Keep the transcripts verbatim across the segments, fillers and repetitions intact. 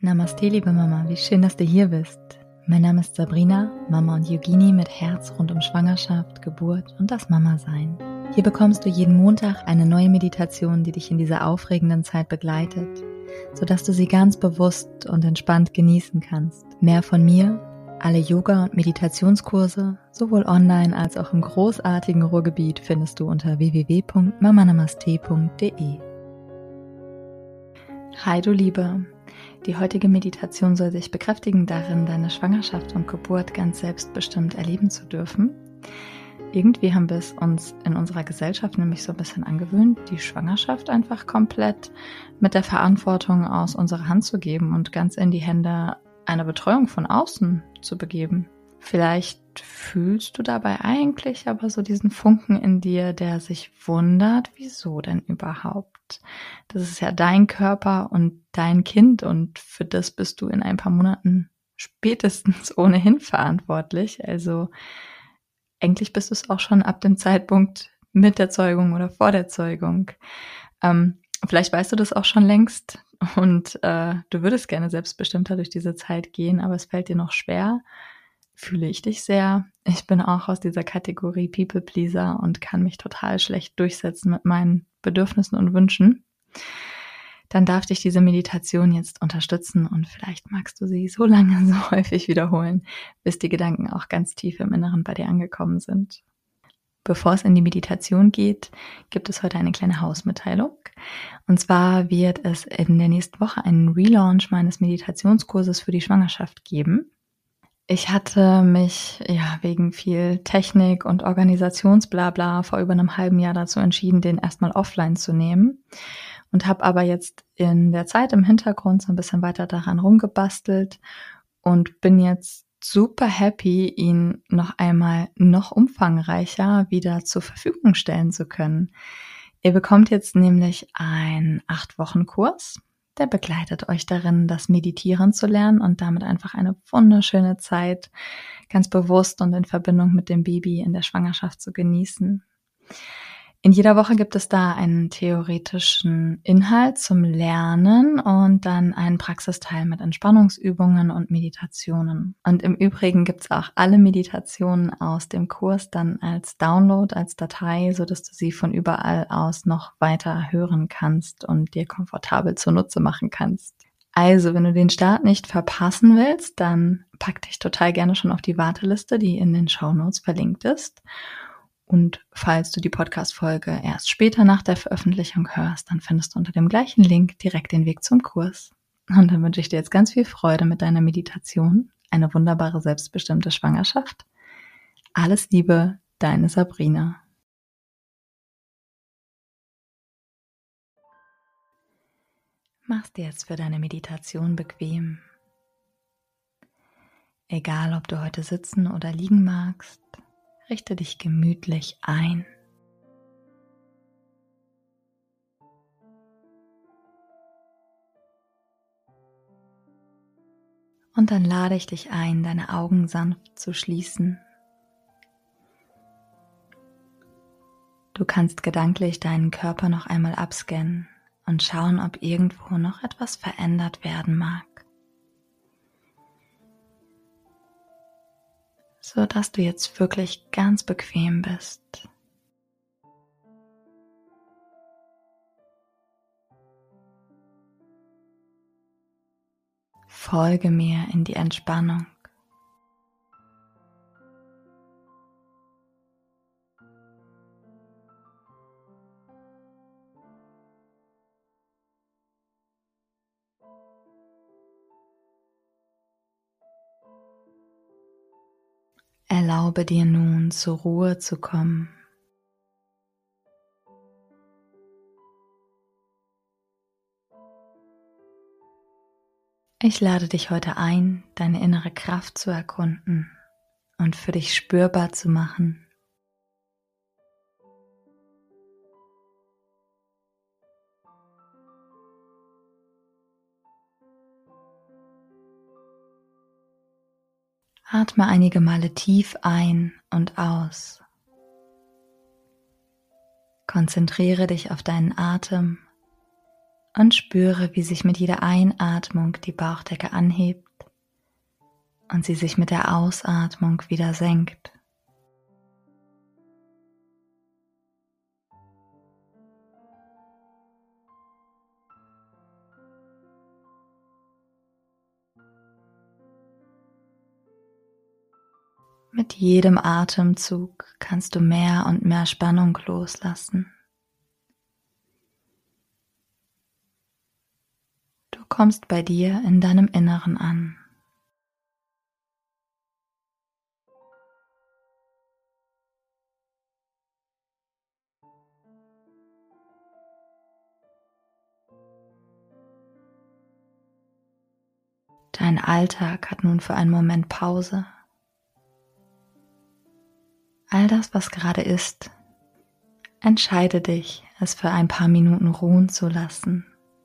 Namaste, liebe Mama, wie schön, dass du hier bist. Mein Name ist Sabrina, Mama und Yogini mit Herz rund um Schwangerschaft, Geburt und das Mama-Sein. Hier bekommst du jeden Montag eine neue Meditation, die dich in dieser aufregenden Zeit begleitet, sodass du sie ganz bewusst und entspannt genießen kannst. Mehr von mir, alle Yoga- und Meditationskurse, sowohl online als auch im großartigen Ruhrgebiet, findest du unter w w w punkt mama namaste punkt d e. Hi du Liebe! Die heutige Meditation soll dich bekräftigen darin, deine Schwangerschaft und Geburt ganz selbstbestimmt erleben zu dürfen. Irgendwie haben wir es uns in unserer Gesellschaft nämlich so ein bisschen angewöhnt, die Schwangerschaft einfach komplett mit der Verantwortung aus unserer Hand zu geben und ganz in die Hände einer Betreuung von außen zu begeben. Vielleicht fühlst du dabei eigentlich aber so diesen Funken in dir, der sich wundert, wieso denn überhaupt? Das ist ja dein Körper und dein Kind und für das bist du in ein paar Monaten spätestens ohnehin verantwortlich. Also eigentlich bist du es auch schon ab dem Zeitpunkt mit der Zeugung oder vor der Zeugung. Ähm, vielleicht weißt du das auch schon längst und äh, du würdest gerne selbstbestimmter durch diese Zeit gehen, aber es fällt dir noch schwer. Fühle ich dich sehr. Ich bin auch aus dieser Kategorie People Pleaser und kann mich total schlecht durchsetzen mit meinen Bedürfnissen und Wünschen. Dann darf dich diese Meditation jetzt unterstützen und vielleicht magst du sie so lange, so häufig wiederholen, bis die Gedanken auch ganz tief im Inneren bei dir angekommen sind. Bevor es in die Meditation geht, gibt es heute eine kleine Hausmitteilung. Und zwar wird es in der nächsten Woche einen Relaunch meines Meditationskurses für die Schwangerschaft geben. Ich hatte mich ja wegen viel Technik und Organisationsblabla vor über einem halben Jahr dazu entschieden, den erstmal offline zu nehmen und habe aber jetzt in der Zeit im Hintergrund so ein bisschen weiter daran rumgebastelt und bin jetzt super happy, ihn noch einmal noch umfangreicher wieder zur Verfügung stellen zu können. Ihr bekommt jetzt nämlich einen acht Wochen Kurs. Der begleitet euch darin, das Meditieren zu lernen und damit einfach eine wunderschöne Zeit ganz bewusst und in Verbindung mit dem Baby in der Schwangerschaft zu genießen. In jeder Woche gibt es da einen theoretischen Inhalt zum Lernen und dann einen Praxisteil mit Entspannungsübungen und Meditationen. Und im Übrigen gibt es auch alle Meditationen aus dem Kurs dann als Download, als Datei, sodass du sie von überall aus noch weiter hören kannst und dir komfortabel zunutze machen kannst. Also, wenn du den Start nicht verpassen willst, dann pack dich total gerne schon auf die Warteliste, die in den Shownotes verlinkt ist. Und falls du die Podcast-Folge erst später nach der Veröffentlichung hörst, dann findest du unter dem gleichen Link direkt den Weg zum Kurs. Und dann wünsche ich dir jetzt ganz viel Freude mit deiner Meditation, eine wunderbare, selbstbestimmte Schwangerschaft. Alles Liebe, deine Sabrina. Mach's dir jetzt für deine Meditation bequem. Egal, ob du heute sitzen oder liegen magst, richte dich gemütlich ein. Und dann lade ich dich ein, deine Augen sanft zu schließen. Du kannst gedanklich deinen Körper noch einmal abscannen und schauen, ob irgendwo noch etwas verändert werden mag, so dass du jetzt wirklich ganz bequem bist. Folge mir in die Entspannung. Erlaube dir nun, zur Ruhe zu kommen. Ich lade dich heute ein, deine innere Kraft zu erkunden und für dich spürbar zu machen. Atme einige Male tief ein und aus. Konzentriere dich auf deinen Atem und spüre, wie sich mit jeder Einatmung die Bauchdecke anhebt und sie sich mit der Ausatmung wieder senkt. Mit jedem Atemzug kannst du mehr und mehr Spannung loslassen. Du kommst bei dir in deinem Inneren an. Dein Alltag hat nun für einen Moment Pause. All das, was gerade ist, entscheide dich, es für ein paar Minuten ruhen zu lassen.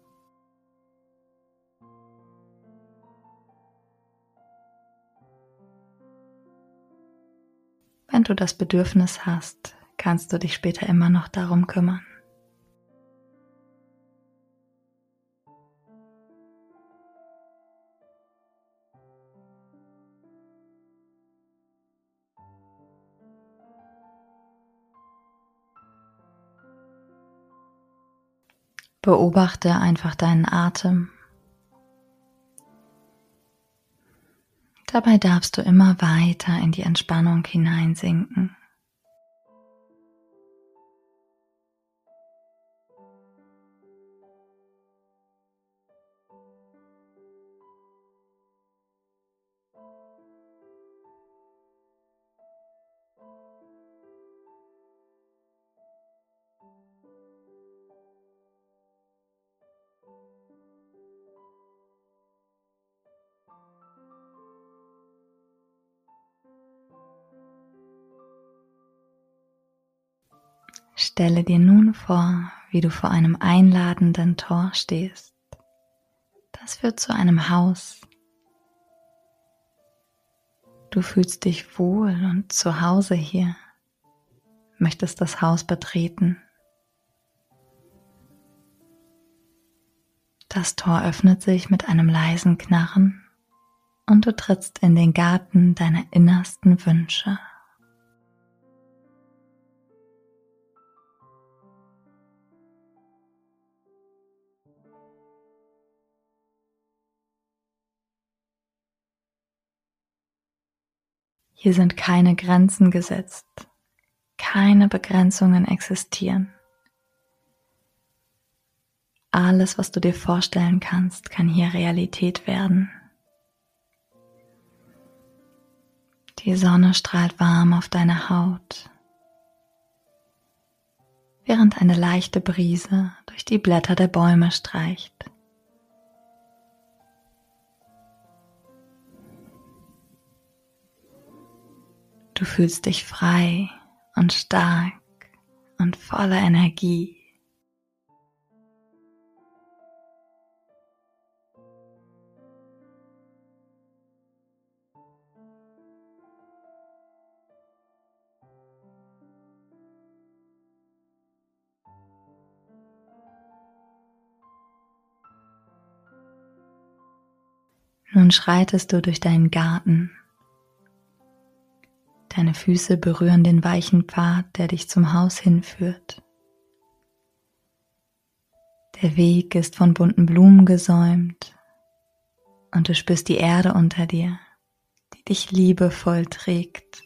Wenn du das Bedürfnis hast, kannst du dich später immer noch darum kümmern. Beobachte einfach deinen Atem. Dabei darfst du immer weiter in die Entspannung hineinsinken. Stelle dir nun vor, wie du vor einem einladenden Tor stehst. Das führt zu einem Haus. Du fühlst dich wohl und zu Hause hier, möchtest das Haus betreten. Das Tor öffnet sich mit einem leisen Knarren und du trittst in den Garten deiner innersten Wünsche. Hier sind keine Grenzen gesetzt, keine Begrenzungen existieren. Alles, was du dir vorstellen kannst, kann hier Realität werden. Die Sonne strahlt warm auf deine Haut, während eine leichte Brise durch die Blätter der Bäume streicht. Du fühlst dich frei und stark und voller Energie. Nun schreitest du durch deinen Garten. Deine Füße berühren den weichen Pfad, der dich zum Haus hinführt. Der Weg ist von bunten Blumen gesäumt und du spürst die Erde unter dir, die dich liebevoll trägt.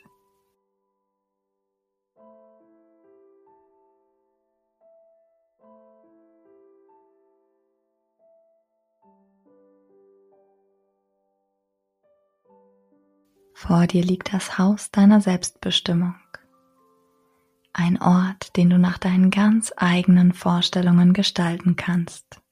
Vor dir liegt das Haus deiner Selbstbestimmung. Ein Ort, den du nach deinen ganz eigenen Vorstellungen gestalten kannst.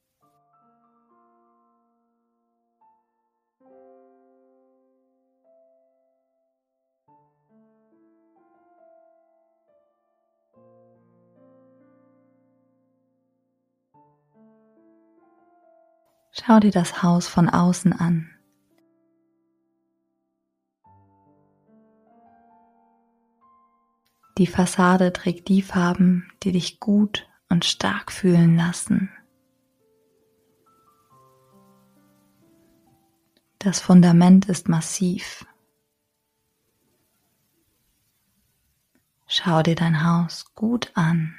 Schau dir das Haus von außen an. Die Fassade trägt die Farben, die dich gut und stark fühlen lassen. Das Fundament ist massiv. Schau dir dein Haus gut an.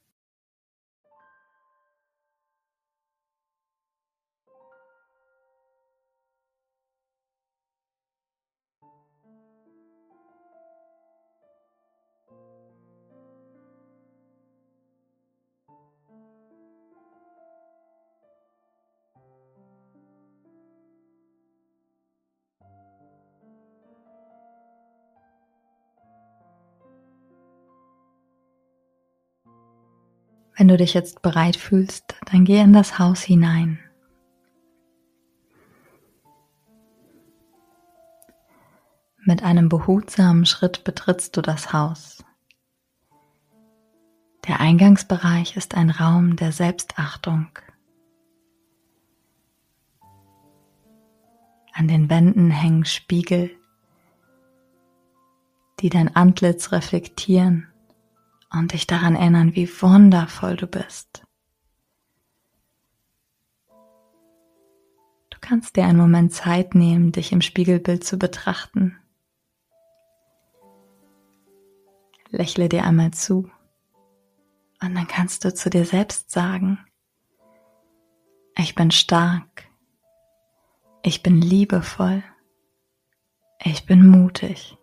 Wenn du dich jetzt bereit fühlst, dann geh in das Haus hinein. Mit einem behutsamen Schritt betrittst du das Haus. Der Eingangsbereich ist ein Raum der Selbstachtung. An den Wänden hängen Spiegel, die dein Antlitz reflektieren und dich daran erinnern, wie wundervoll du bist. Du kannst dir einen Moment Zeit nehmen, dich im Spiegelbild zu betrachten. Lächle dir einmal zu und dann kannst du zu dir selbst sagen: Ich bin stark, ich bin liebevoll, ich bin mutig.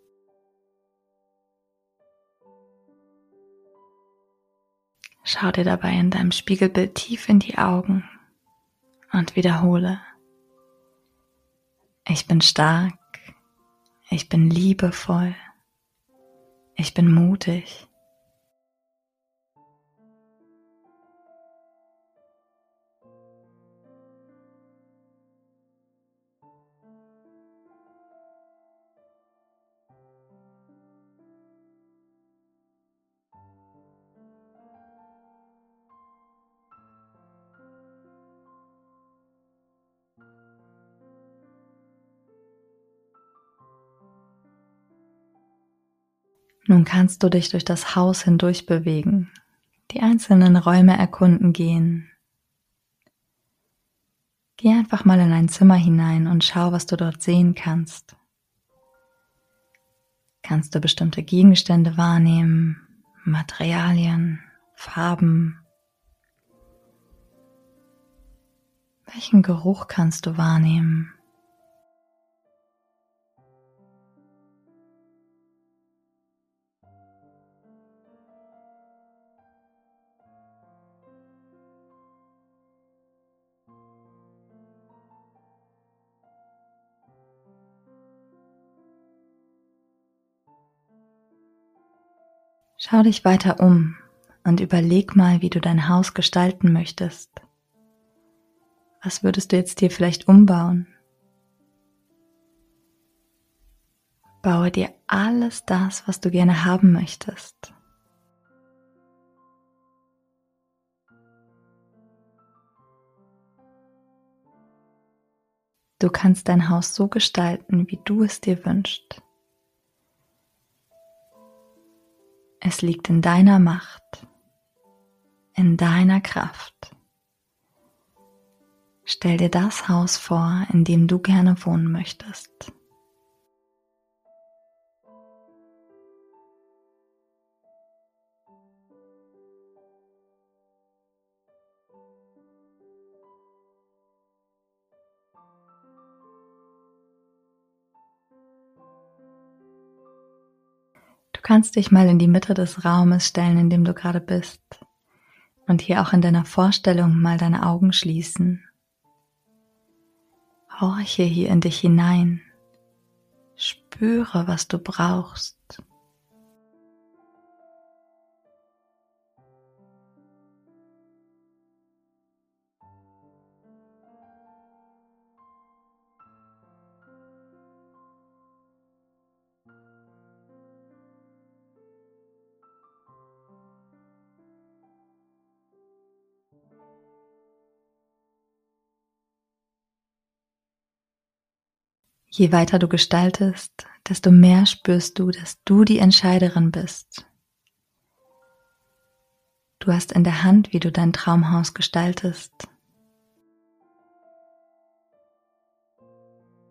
Schau dir dabei in deinem Spiegelbild tief in die Augen und wiederhole: Ich bin stark, ich bin liebevoll, ich bin mutig. Nun kannst du dich durch das Haus hindurch bewegen, die einzelnen Räume erkunden gehen. Geh einfach mal in ein Zimmer hinein und schau, was du dort sehen kannst. Kannst du bestimmte Gegenstände wahrnehmen, Materialien, Farben? Welchen Geruch kannst du wahrnehmen? Schau dich weiter um und überleg mal, wie du dein Haus gestalten möchtest. Was würdest du jetzt dir vielleicht umbauen? Baue dir alles das, was du gerne haben möchtest. Du kannst dein Haus so gestalten, wie du es dir wünschst. Es liegt in deiner Macht, in deiner Kraft. Stell dir das Haus vor, in dem du gerne wohnen möchtest. Du kannst dich mal in die Mitte des Raumes stellen, in dem du gerade bist, und hier auch in deiner Vorstellung mal deine Augen schließen. Horche hier in dich hinein. Spüre, was du brauchst. Je weiter du gestaltest, desto mehr spürst du, dass du die Entscheiderin bist. Du hast in der Hand, wie du dein Traumhaus gestaltest.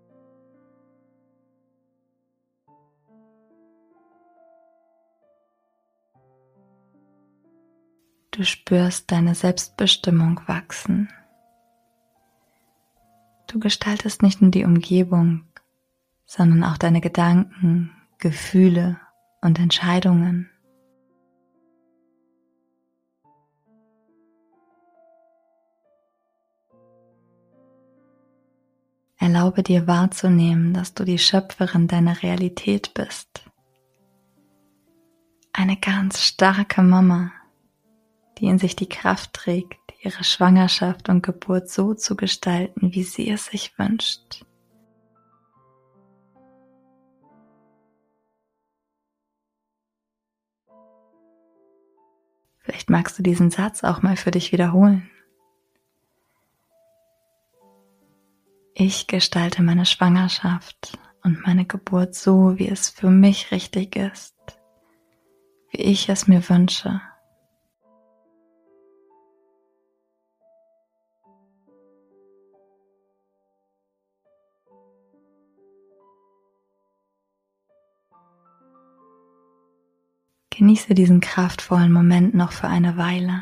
Du spürst deine Selbstbestimmung wachsen. Du gestaltest nicht nur die Umgebung, sondern auch deine Gedanken, Gefühle und Entscheidungen. Erlaube dir wahrzunehmen, dass du die Schöpferin deiner Realität bist. Eine ganz starke Mama, die in sich die Kraft trägt, ihre Schwangerschaft und Geburt so zu gestalten, wie sie es sich wünscht. Vielleicht magst du diesen Satz auch mal für dich wiederholen. Ich gestalte meine Schwangerschaft und meine Geburt so, wie es für mich richtig ist, wie ich es mir wünsche. Genieße diesen kraftvollen Moment noch für eine Weile.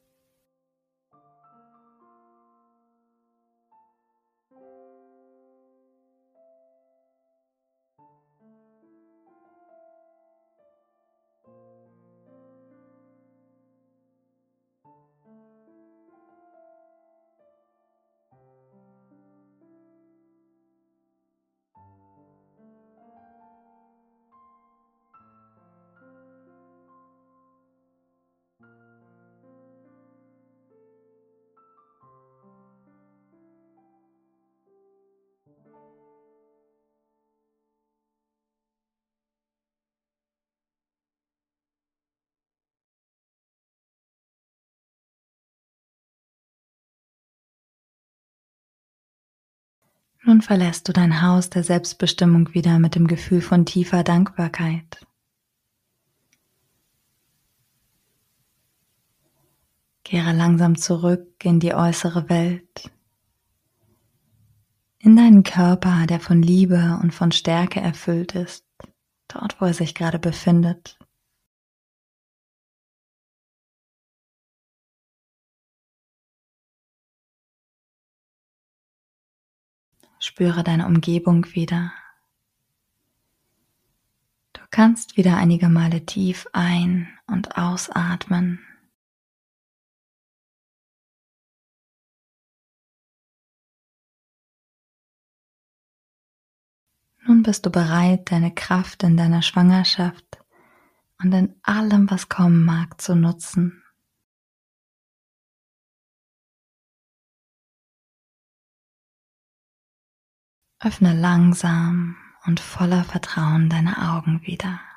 Nun verlässt du dein Haus der Selbstbestimmung wieder mit dem Gefühl von tiefer Dankbarkeit. Kehre langsam zurück in die äußere Welt, in deinen Körper, der von Liebe und von Stärke erfüllt ist, dort wo er sich gerade befindet. Spüre deine Umgebung wieder. Du kannst wieder einige Male tief ein- und ausatmen. Nun bist du bereit, deine Kraft in deiner Schwangerschaft und in allem, was kommen mag, zu nutzen. Öffne langsam und voller Vertrauen deine Augen wieder.